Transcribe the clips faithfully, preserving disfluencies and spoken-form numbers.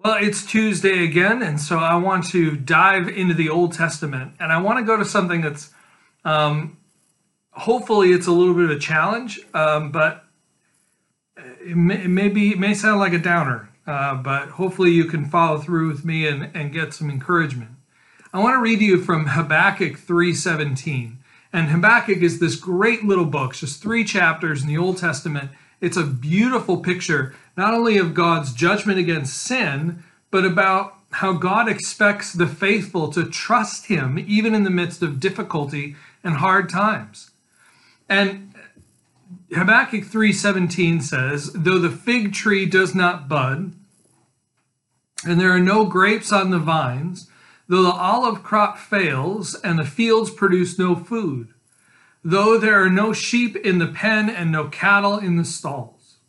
Well, it's Tuesday again, and so I want to dive into the Old Testament, and I want to go to something that's, um, hopefully it's a little bit of a challenge, um, but it may, it may be, it may sound like a downer, uh, but hopefully you can follow through with me and, and get some encouragement. I want to read to you from Habakkuk three seventeen, and Habakkuk is this great little book, just three chapters in the Old Testament. It's a beautiful picture, not only of God's judgment against sin, but about how God expects the faithful to trust him even in the midst of difficulty and hard times. And Habakkuk three seventeen says, though the fig tree does not bud, and there are no grapes on the vines, though the olive crop fails, and the fields produce no food, though there are no sheep in the pen and no cattle in the stalls.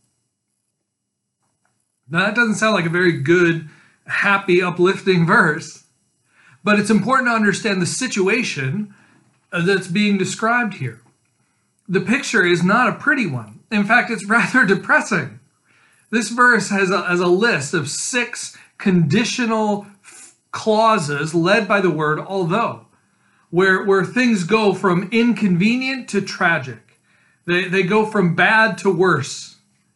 Now that doesn't sound like a very good, happy, uplifting verse, but it's important to understand the situation that's being described here. The picture is not a pretty one. In fact, it's rather depressing. This verse has a, has a list of six conditional clauses led by the word although, where, where things go from inconvenient to tragic. They, they go from bad to worse.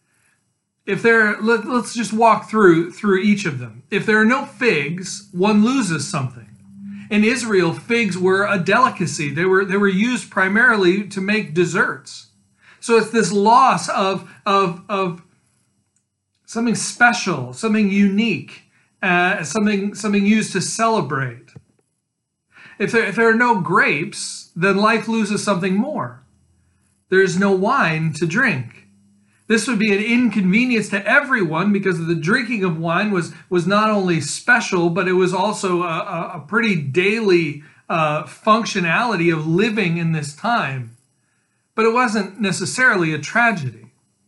If there, let, let's just walk through, through each of them. If there are no figs, one loses something. In Israel, figs were a delicacy. They were, they were used primarily to make desserts. So it's this loss of, of, of something special, something unique, uh, something, something used to celebrate. If there, if there are no grapes, then life loses something more. There's no wine to drink. This would be an inconvenience to everyone because the drinking of wine was, was not only special, but it was also a, a pretty daily uh, functionality of living in this time. But it wasn't necessarily a tragedy.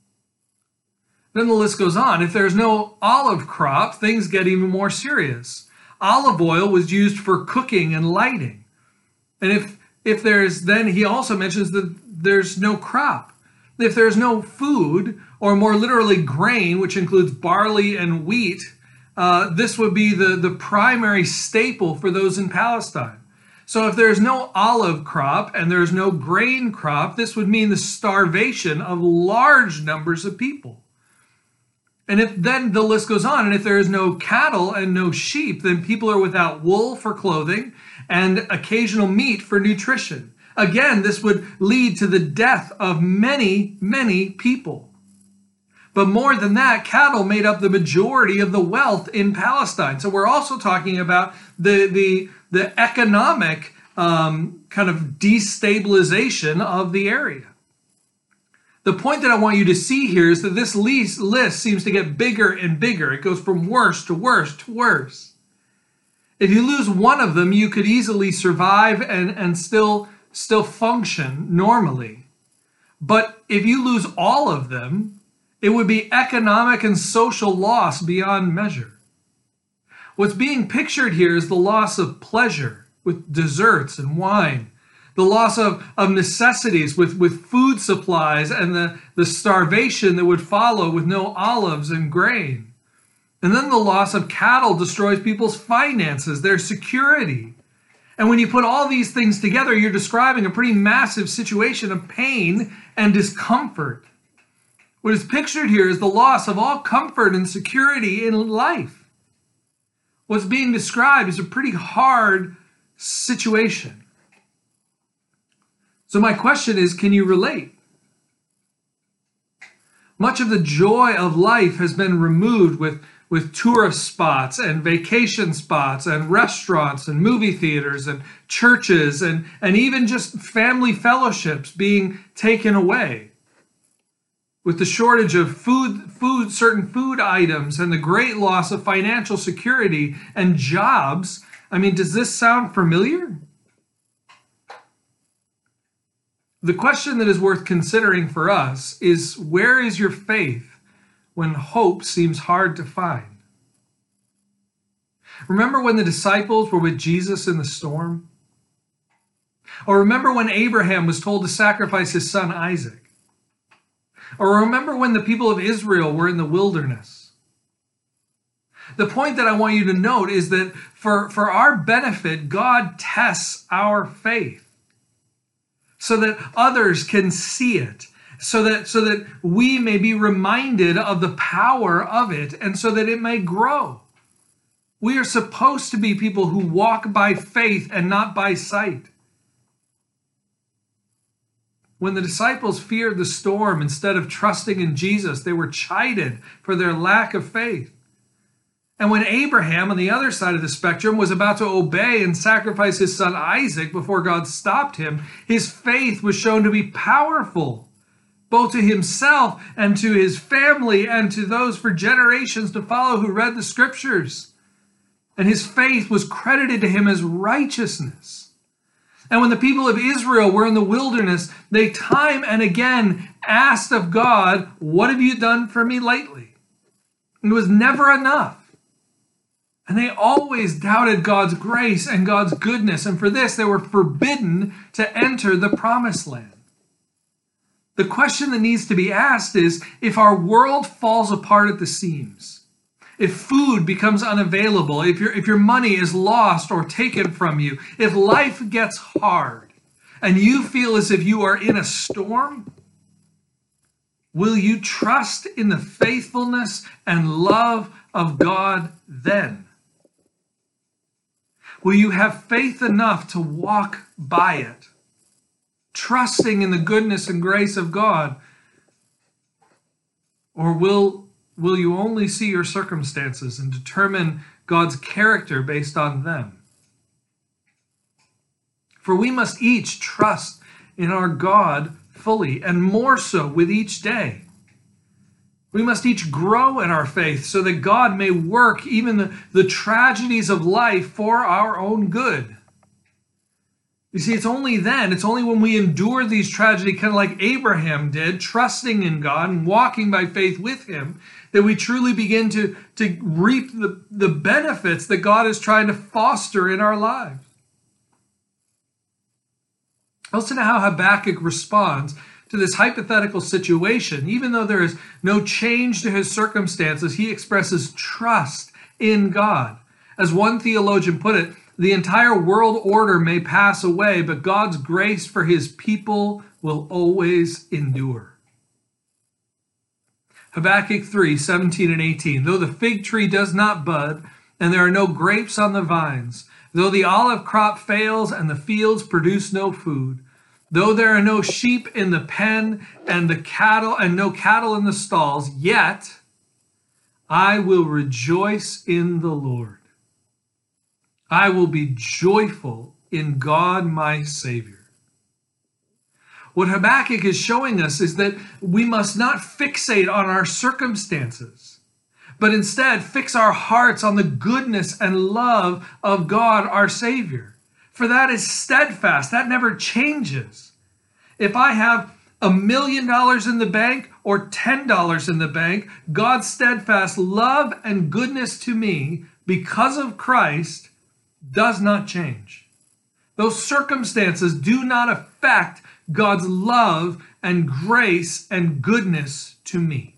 Then the list goes on. If there's no olive crop, things get even more serious. Olive oil was used for cooking and lighting. And if, if there's, then he also mentions that there's no crop. If there's no food, or more literally grain, which includes barley and wheat, uh, this would be the, the primary staple for those in Palestine. So if there's no olive crop and there's no grain crop, this would mean the starvation of large numbers of people. And if then the list goes on, and if there is no cattle and no sheep, then people are without wool for clothing and occasional meat for nutrition. Again, this would lead to the death of many, many people. But more than that, cattle made up the majority of the wealth in Palestine. So we're also talking about the, the, the economic um, kind of destabilization of the area. The point that I want you to see here is that this list, list seems to get bigger and bigger. It goes from worse to worse to worse. If you lose one of them, you could easily survive and, and still still function normally. But if you lose all of them, it would be economic and social loss beyond measure. What's being pictured here is the loss of pleasure with desserts and wine, the loss of, of necessities with, with food supplies, and the, the starvation that would follow with no olives and grain. And then the loss of cattle destroys people's finances, their security. And when you put all these things together, you're describing a pretty massive situation of pain and discomfort. What is pictured here is the loss of all comfort and security in life. What's being described is a pretty hard situation. So my question is, can you relate? Much of the joy of life has been removed with with tourist spots and vacation spots and restaurants and movie theaters and churches and, and even just family fellowships being taken away. With the shortage of food, food, certain food items and the great loss of financial security and jobs, I mean, does this sound familiar? The question that is worth considering for us is, where is your faith when hope seems hard to find? Remember when the disciples were with Jesus in the storm? Or remember when Abraham was told to sacrifice his son Isaac? Or remember when the people of Israel were in the wilderness? The point that I want you to note is that for, for our benefit, God tests our faith so that others can see it, so that, so that we may be reminded of the power of it, and so that it may grow. We are supposed to be people who walk by faith and not by sight. When the disciples feared the storm instead of trusting in Jesus, they were chided for their lack of faith. And when Abraham, on the other side of the spectrum, was about to obey and sacrifice his son Isaac before God stopped him, his faith was shown to be powerful, both to himself and to his family and to those for generations to follow who read the scriptures. And his faith was credited to him as righteousness. And when the people of Israel were in the wilderness, they time and again asked of God, "What have you done for me lately?" It was never enough. And they always doubted God's grace and God's goodness. And for this, they were forbidden to enter the promised land. The question that needs to be asked is, if our world falls apart at the seams, if food becomes unavailable, if your, if your money is lost or taken from you, if life gets hard and you feel as if you are in a storm, will you trust in the faithfulness and love of God then? Will you have faith enough to walk by it, trusting in the goodness and grace of God? Or will, will you only see your circumstances and determine God's character based on them? For we must each trust in our God fully, and more so with each day. We must each grow in our faith so that God may work even the, the tragedies of life for our own good. You see, it's only then, it's only when we endure these tragedies, kind of like Abraham did, trusting in God and walking by faith with him, that we truly begin to, to reap the, the benefits that God is trying to foster in our lives. Listen to how Habakkuk responds to this hypothetical situation. Even though there is no change to his circumstances, he expresses trust in God. As one theologian put it, the entire world order may pass away, but God's grace for his people will always endure. Habakkuk three, seventeen and eighteen. Though the fig tree does not bud, and there are no grapes on the vines, though the olive crop fails and the fields produce no food, though there are no sheep in the pen and the cattle and no cattle in the stalls, yet I will rejoice in the Lord. I will be joyful in God my Savior. What Habakkuk is showing us is that we must not fixate on our circumstances, but instead fix our hearts on the goodness and love of God our Savior. For that is steadfast. That never changes. If I have a million dollars in the bank or ten dollars in the bank, God's steadfast love and goodness to me because of Christ does not change. Those circumstances do not affect God's love and grace and goodness to me.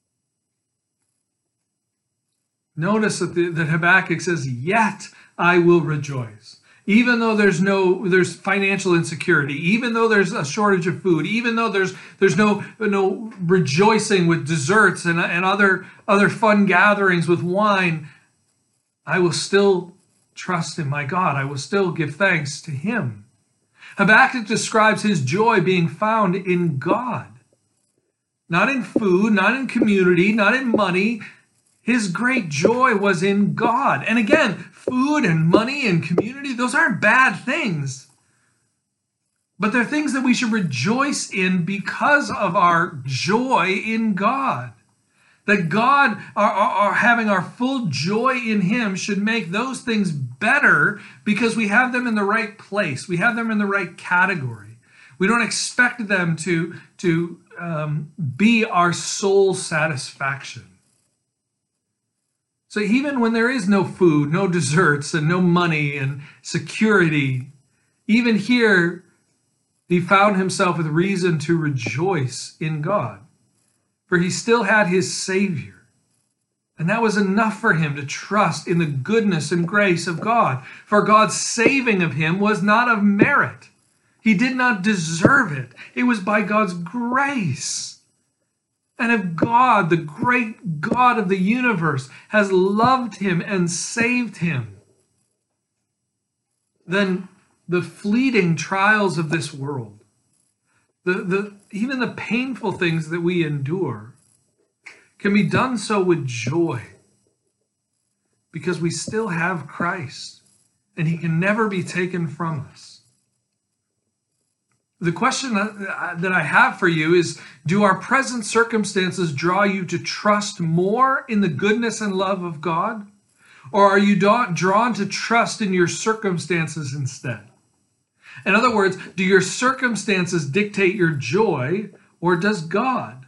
Notice that, the, that Habakkuk says, yet I will rejoice. Even though there's no, there's financial insecurity, even though there's a shortage of food, even though there's there's no no rejoicing with desserts and, and other other fun gatherings with wine, I will still trust in my God. I will still give thanks to him. Habakkuk describes his joy being found in God. Not in food, not in community, not in money. His great joy was in God. And again, food and money and community, those aren't bad things. But they're things that we should rejoice in because of our joy in God. That God, our, our, our having our full joy in him should make those things better because we have them in the right place. We have them in the right category. We don't expect them to, to um, be our sole satisfaction. So even when there is no food, no desserts, and no money and security, even here, he found himself with reason to rejoice in God. For he still had his Savior. And that was enough for him to trust in the goodness and grace of God. For God's saving of him was not of merit. He did not deserve it. It was by God's grace. And if God, the great God of the universe, has loved him and saved him, then the fleeting trials of this world, the, the, even the painful things that we endure, can be done so with joy, because we still have Christ and he can never be taken from us. The question that I have for you is, do our present circumstances draw you to trust more in the goodness and love of God? Or are you drawn to trust in your circumstances instead? In other words, do your circumstances dictate your joy, or does God?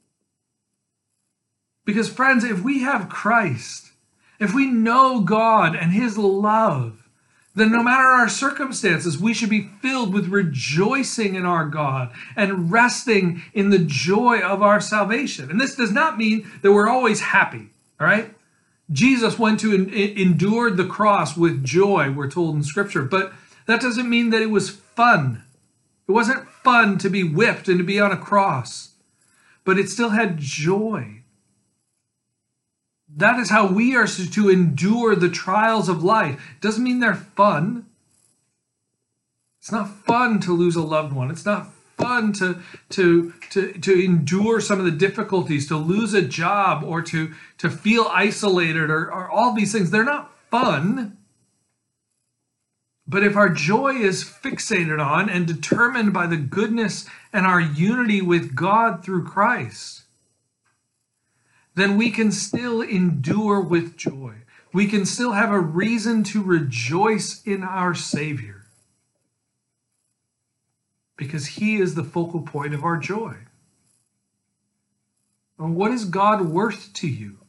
Because friends, if we have Christ, if we know God and his love, then no matter our circumstances, we should be filled with rejoicing in our God and resting in the joy of our salvation. And this does not mean that we're always happy, all right? Jesus went to en- endured the cross with joy, we're told in Scripture, but that doesn't mean that it was fun. It wasn't fun to be whipped and to be on a cross, but it still had joy. That is how we are to endure the trials of life. It doesn't mean they're fun. It's not fun to lose a loved one. It's not fun to, to, to, to endure some of the difficulties, to lose a job, or to, to feel isolated, or, or all these things. They're not fun. But if our joy is fixated on and determined by the goodness and our unity with God through Christ, then we can still endure with joy. We can still have a reason to rejoice in our Savior, because he is the focal point of our joy. And what is God worth to you?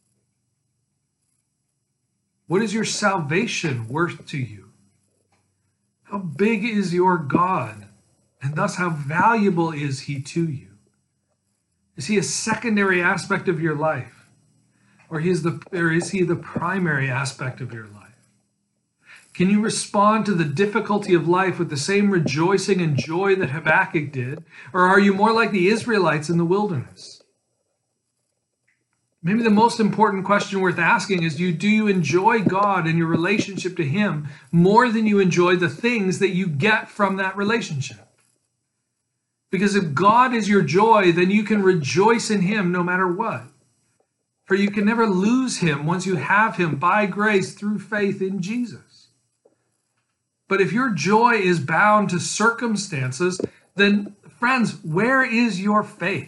What is your salvation worth to you? How big is your God? And thus, how valuable is he to you? Is he a secondary aspect of your life? Or, he is, the, or is he the primary aspect of your life? Can you respond to the difficulty of life with the same rejoicing and joy that Habakkuk did? Or are you more like the Israelites in the wilderness? Maybe the most important question worth asking is, do you, do you enjoy God and your relationship to him more than you enjoy the things that you get from that relationship? Because if God is your joy, then you can rejoice in him no matter what. For you can never lose him once you have him by grace through faith in Jesus. But if your joy is bound to circumstances, then friends, where is your faith?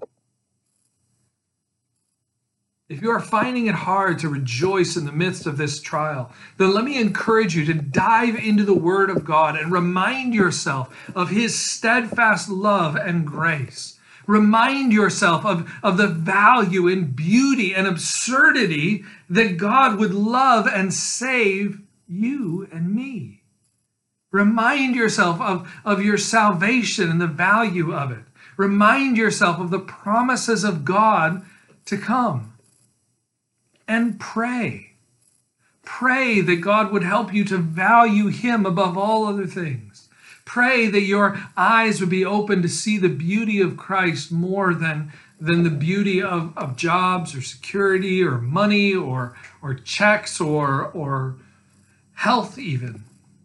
If you are finding it hard to rejoice in the midst of this trial, then let me encourage you to dive into the Word of God and remind yourself of his steadfast love and grace. Remind yourself of, of the value and beauty and absurdity that God would love and save you and me. Remind yourself of, of your salvation and the value of it. Remind yourself of the promises of God to come. And pray. Pray that God would help you to value him above all other things. Pray that your eyes would be open to see the beauty of Christ more than, than the beauty of, of jobs or security or money or, or checks or, or health even.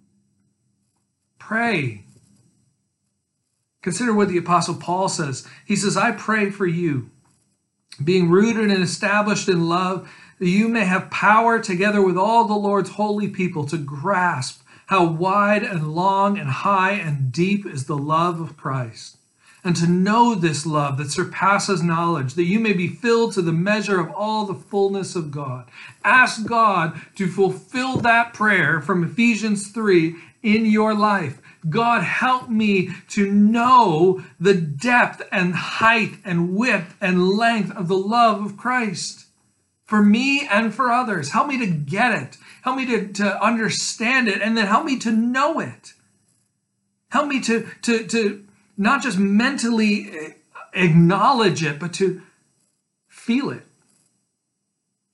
Pray. Consider what the Apostle Paul says. He says, I pray for you, being rooted and established in love, that you may have power together with all the Lord's holy people to grasp how wide and long and high and deep is the love of Christ, and to know this love that surpasses knowledge, that you may be filled to the measure of all the fullness of God. Ask God to fulfill that prayer from Ephesians three in your life. God, help me to know the depth and height and width and length of the love of Christ for me and for others. Help me to get it. Help me to, to understand it, and then help me to know it. Help me to, to, to not just mentally acknowledge it, but to feel it.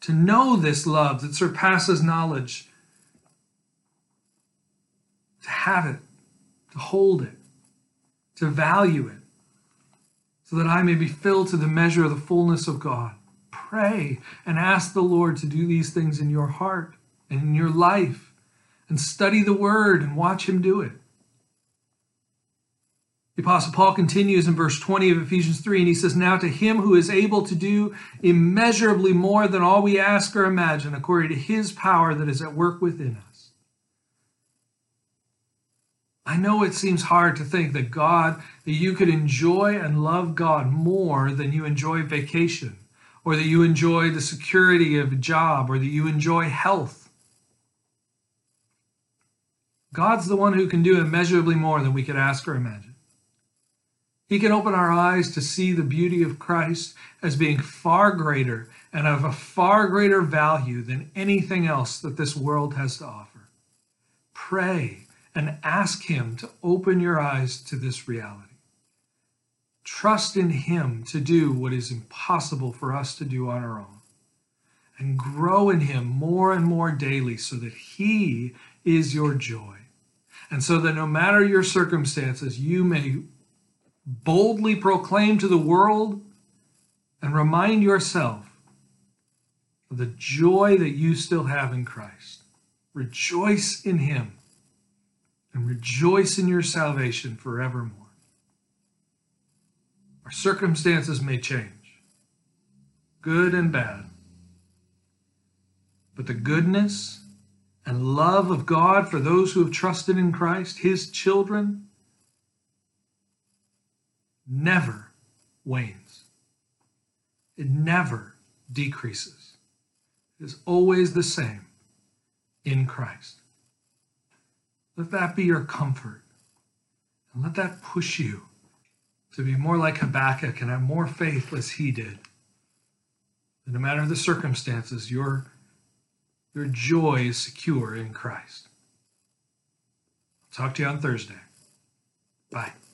to know this love that surpasses knowledge, to have it, to hold it, to value it, so that I may be filled to the measure of the fullness of God. Pray and ask the Lord to do these things in your heart and in your life, and study the Word and watch Him do it. The Apostle Paul continues in verse twenty of Ephesians three, and he says, "Now to Him who is able to do immeasurably more than all we ask or imagine, according to His power that is at work within us." I know it seems hard to think that God, that you could enjoy and love God more than you enjoy vacation, or that you enjoy the security of a job, or that you enjoy health. God's the one who can do immeasurably more than we could ask or imagine. He can open our eyes to see the beauty of Christ as being far greater and of a far greater value than anything else that this world has to offer. Pray and ask Him to open your eyes to this reality. Trust in Him to do what is impossible for us to do on our own. And grow in Him more and more daily so that He is your joy. And so that no matter your circumstances, you may boldly proclaim to the world and remind yourself of the joy that you still have in Christ. Rejoice in Him and rejoice in your salvation forevermore. Our circumstances may change, good and bad, but the goodness and love of God for those who have trusted in Christ, His children, never wanes. It never decreases. It is always the same in Christ. Let that be your comfort. And let that push you to be more like Habakkuk and have more faith as he did. And no matter the circumstances, your, your joy is secure in Christ. I'll talk to you on Thursday. Bye.